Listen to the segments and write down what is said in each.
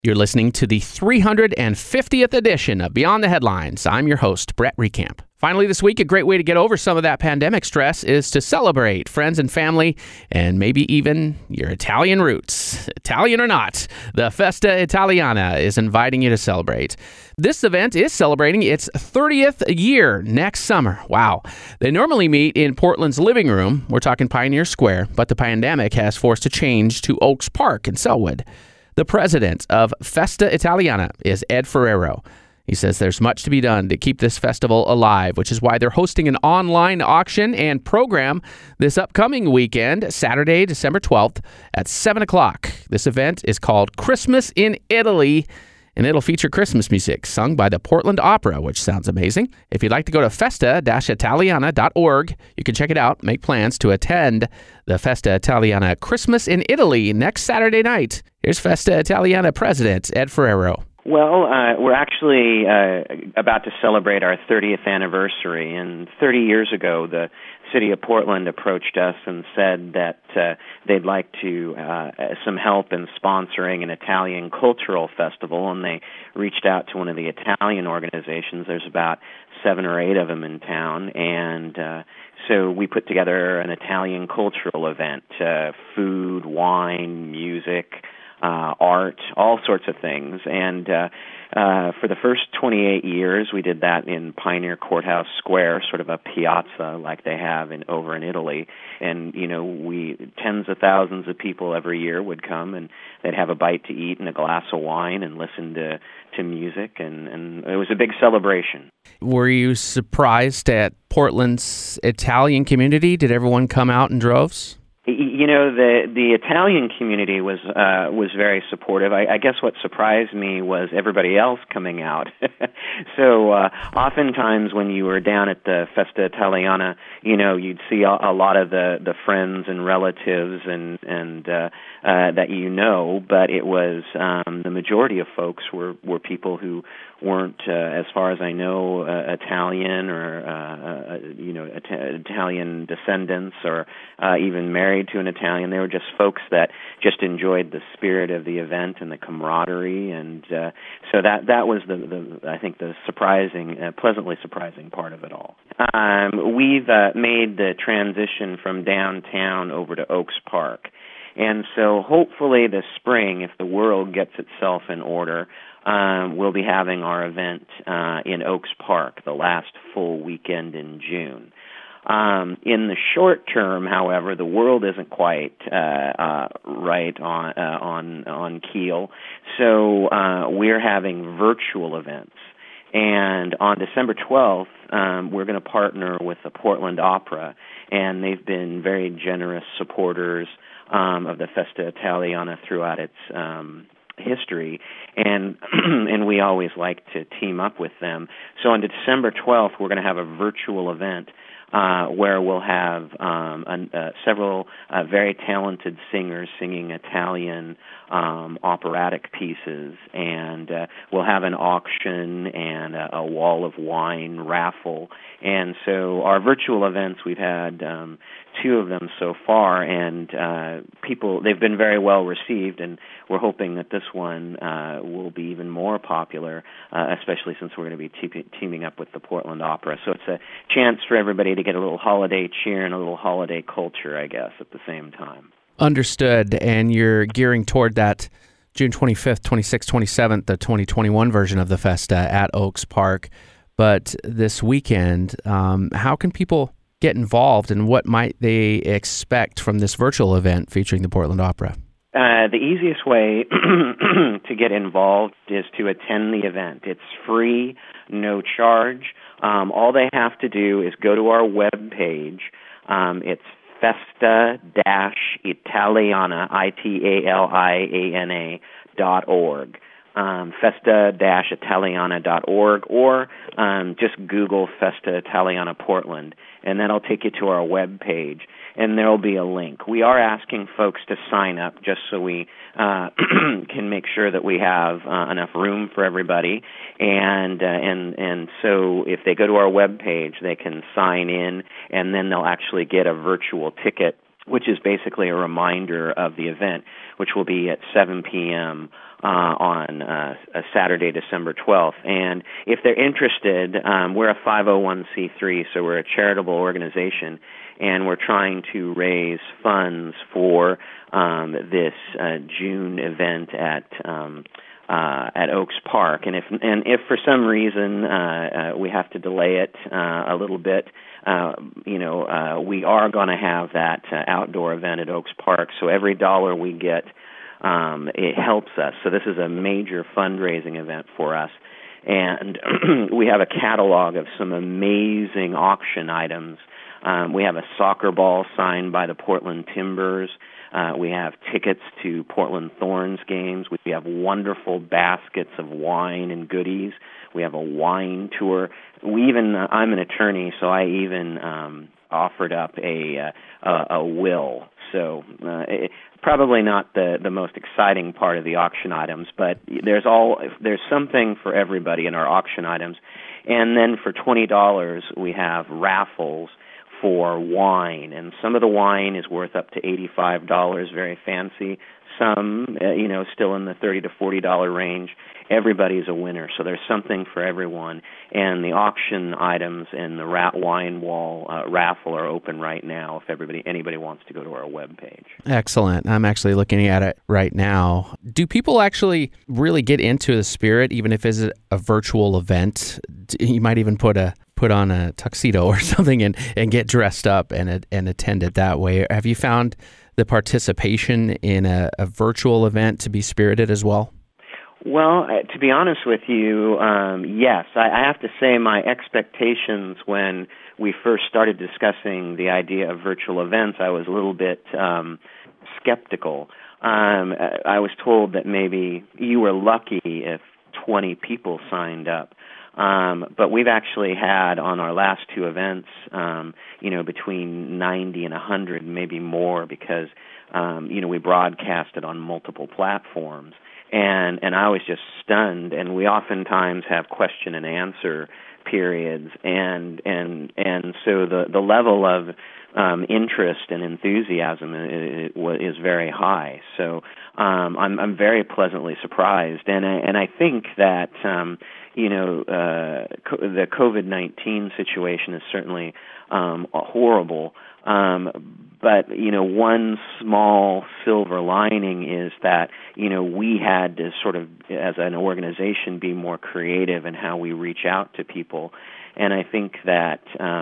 You're listening to the 350th edition of Beyond the Headlines. I'm your host, Brett Recamp. Finally this week, a great way to get over some of that pandemic stress is to celebrate friends and family and maybe even your Italian roots. Italian or not, the Festa Italiana is inviting you to celebrate. This event is celebrating its 30th year next summer. Wow. They normally meet in Portland's living room. We're talking Pioneer Square, but the pandemic has forced a change to Oaks Park in Sellwood. The president of Festa Italiana is Ed Ferrero. He says there's much to be done to keep this festival alive, which is why they're hosting an online auction and program this upcoming weekend, Saturday, December 12th at 7 o'clock. This event is called Christmas in Italy, and it'll feature Christmas music sung by the Portland Opera, which sounds amazing. If you'd like to go to festa-italiana.org, you can check it out, make plans to attend the Festa Italiana Christmas in Italy next Saturday night. Here's Festa Italiana President Ed Ferrero. Well, we're actually about to celebrate our 30th anniversary, and 30 years ago, the City of Portland approached us and said that they'd like to some help in sponsoring an Italian cultural festival, and they reached out to one of the Italian organizations. There's about 7 or 8 of them in town, and so we put together an Italian cultural event, food, wine, music, art, all sorts of things. And for the first 28 years, we did that in Pioneer Courthouse Square, sort of a piazza like they have over in Italy. And, you know, tens of thousands of people every year would come, and they'd have a bite to eat and a glass of wine and listen to music, and it was a big celebration. Were you surprised at Portland's Italian community? Did everyone come out in droves? You know, the Italian community was very supportive. I guess what surprised me was everybody else coming out. So oftentimes when you were down at the Festa Italiana, you know, you'd see a lot of the friends and relatives and that you know, but it was the majority of folks were people who weren't, as far as I know, Italian or Italian descendants or even married to an Italian. They were just folks that just enjoyed the spirit of the event and the camaraderie, and so that was I think the surprising, pleasantly surprising part of it all. We've made the transition from downtown over to Oaks Park, and so hopefully this spring, if the world gets itself in order, we'll be having our event in Oaks Park the last full weekend in June. In the short term, however, the world isn't quite right on keel, so we're having virtual events. And on December 12th, we're going to partner with the Portland Opera, and they've been very generous supporters of the Festa Italiana throughout its history, and we always like to team up with them. So on December 12th, we're going to have a virtual event where we'll have several very talented singers singing Italian operatic pieces, and we'll have an auction and a wall of wine raffle. And so our virtual events, we've had 2 of them so far, and they've been very well received, and we're hoping that this one will be even more popular, especially since we're going to be teaming up with the Portland Opera. So it's a chance for everybody to get a little holiday cheer and a little holiday culture, I guess, at the same time. Understood. And you're gearing toward that June 25th, 26th, 27th, the 2021 version of the Festa at Oaks Park. But this weekend, how can people get involved, and what might they expect from this virtual event featuring the Portland Opera? The easiest way to get involved is to attend the event. It's free, no charge. All they have to do is go to our webpage. It's Festa-Italiana, Italiana.org. Festa-Italiana.org, or just Google Festa Italiana Portland, and that'll take you to our webpage, and there'll be a link. We are asking folks to sign up just so we can make sure that we have enough room for everybody, and so if they go to our webpage, they can sign in, and then they'll actually get a virtual ticket, which is basically a reminder of the event, which will be at 7 p.m. on Saturday, December 12th. And if they're interested, we're a 501c3, so we're a charitable organization, and we're trying to raise funds for this June event at Oaks Park. And if for some reason we have to delay it a little bit, we are going to have that outdoor event at Oaks Park. So every dollar we get, it helps us. So this is a major fundraising event for us. And we have a catalog of some amazing auction items. We have a soccer ball signed by the Portland Timbers. We have tickets to Portland Thorns games. We have wonderful baskets of wine and goodies. We have a wine tour. I'm an attorney, so I even offered up a will. So probably not the most exciting part of the auction items, but there's something for everybody in our auction items. And then for $20, we have raffles for wine, and some of the wine is worth up to $85, very fancy. Some, still in the $30 to $40 range. Everybody's a winner, so there's something for everyone. And the auction items and the wine wall raffle are open right now if anybody wants to go to our webpage. Excellent. I'm actually looking at it right now. Do people actually really get into the spirit, even if it's a virtual event? You might even put on a tuxedo or something and get dressed up and attend it that way. Have you found the participation in a virtual event to be spirited as well? Well, to be honest with you, yes. I have to say my expectations when we first started discussing the idea of virtual events, I was a little bit skeptical. I was told that maybe you were lucky if 20 people signed up. But we've actually had on our last two events, between 90 and 100, maybe more, because, we broadcast it on multiple platforms. And I was just stunned. And we oftentimes have question and answer periods. And so the level of interest and enthusiasm is very high. So I'm very pleasantly surprised. And I think that the COVID-19 situation is certainly horrible. But one small silver lining is that, we had to sort of, as an organization, be more creative in how we reach out to people. And I think that,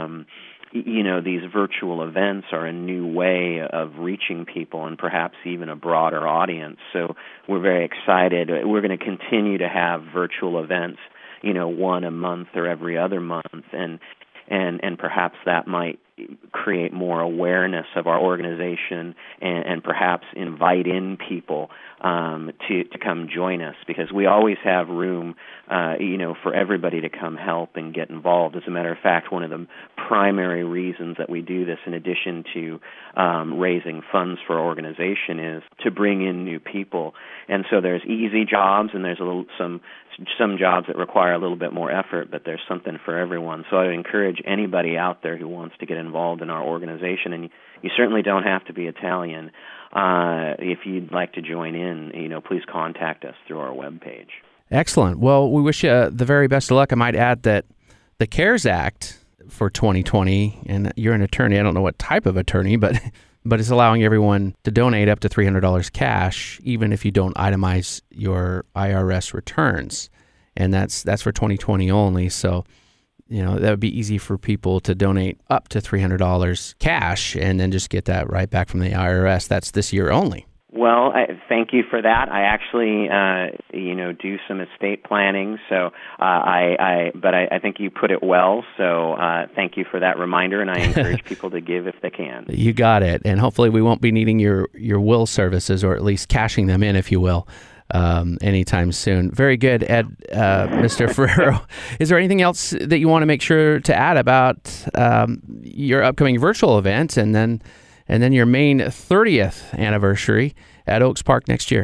these virtual events are a new way of reaching people and perhaps even a broader audience. So we're very excited. We're going to continue to have virtual events, one a month or every other month. And perhaps that might create more awareness of our organization and perhaps invite in people to come join us, because we always have room, for everybody to come help and get involved. As a matter of fact, one of the primary reasons that we do this, in addition to raising funds for our organization, is to bring in new people. And so there's easy jobs and there's some jobs that require a little bit more effort, but there's something for everyone. So I would encourage anybody out there who wants to get involved in our organization, and you certainly don't have to be Italian. If you'd like to join in, please contact us through our webpage. Excellent. Well, we wish you the very best of luck. I might add that the CARES Act for 2020, and you're an attorney, I don't know what type of attorney, but it's allowing everyone to donate up to $300 cash, even if you don't itemize your IRS returns. And that's for 2020 only. So, that would be easy for people to donate up to $300 cash and then just get that right back from the IRS. That's this year only. Well, thank you for that. I actually, do some estate planning. So, but I think you put it well. So, thank you for that reminder, and I encourage people to give if they can. You got it, and hopefully we won't be needing your will services, or at least cashing them in, if you will, anytime soon. Very good, Ed, Mr. Ferrero. Is there anything else that you want to make sure to add about your upcoming virtual event, and then your main 30th anniversary at Oaks Park next year?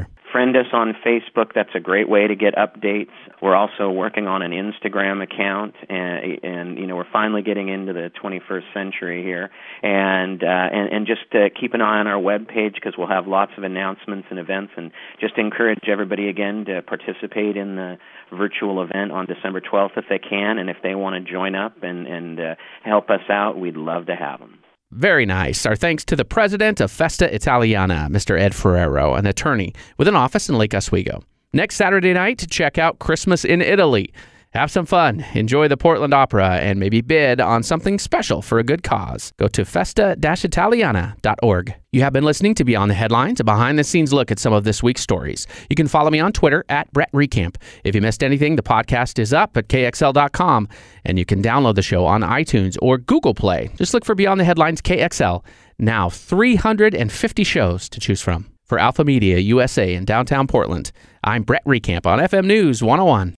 Find us on Facebook. That's a great way to get updates. We're also working on an Instagram account, and you know, we're finally getting into the 21st century here. And just keep an eye on our webpage, because we'll have lots of announcements and events, and just encourage everybody again to participate in the virtual event on December 12th if they can, and if they want to join up and help us out, we'd love to have them. Very nice. Our thanks to the president of Festa Italiana, Mr. Ed Ferrero, an attorney with an office in Lake Oswego. Next Saturday night, check out Christmas in Italy. Have some fun, enjoy the Portland Opera, and maybe bid on something special for a good cause. Go to festa-italiana.org. You have been listening to Beyond the Headlines, a behind-the-scenes look at some of this week's stories. You can follow me on Twitter at Brett Recamp. If you missed anything, the podcast is up at KXL.com, and you can download the show on iTunes or Google Play. Just look for Beyond the Headlines KXL. Now 350 shows to choose from. For Alpha Media USA in downtown Portland, I'm Brett Recamp on FM News 101.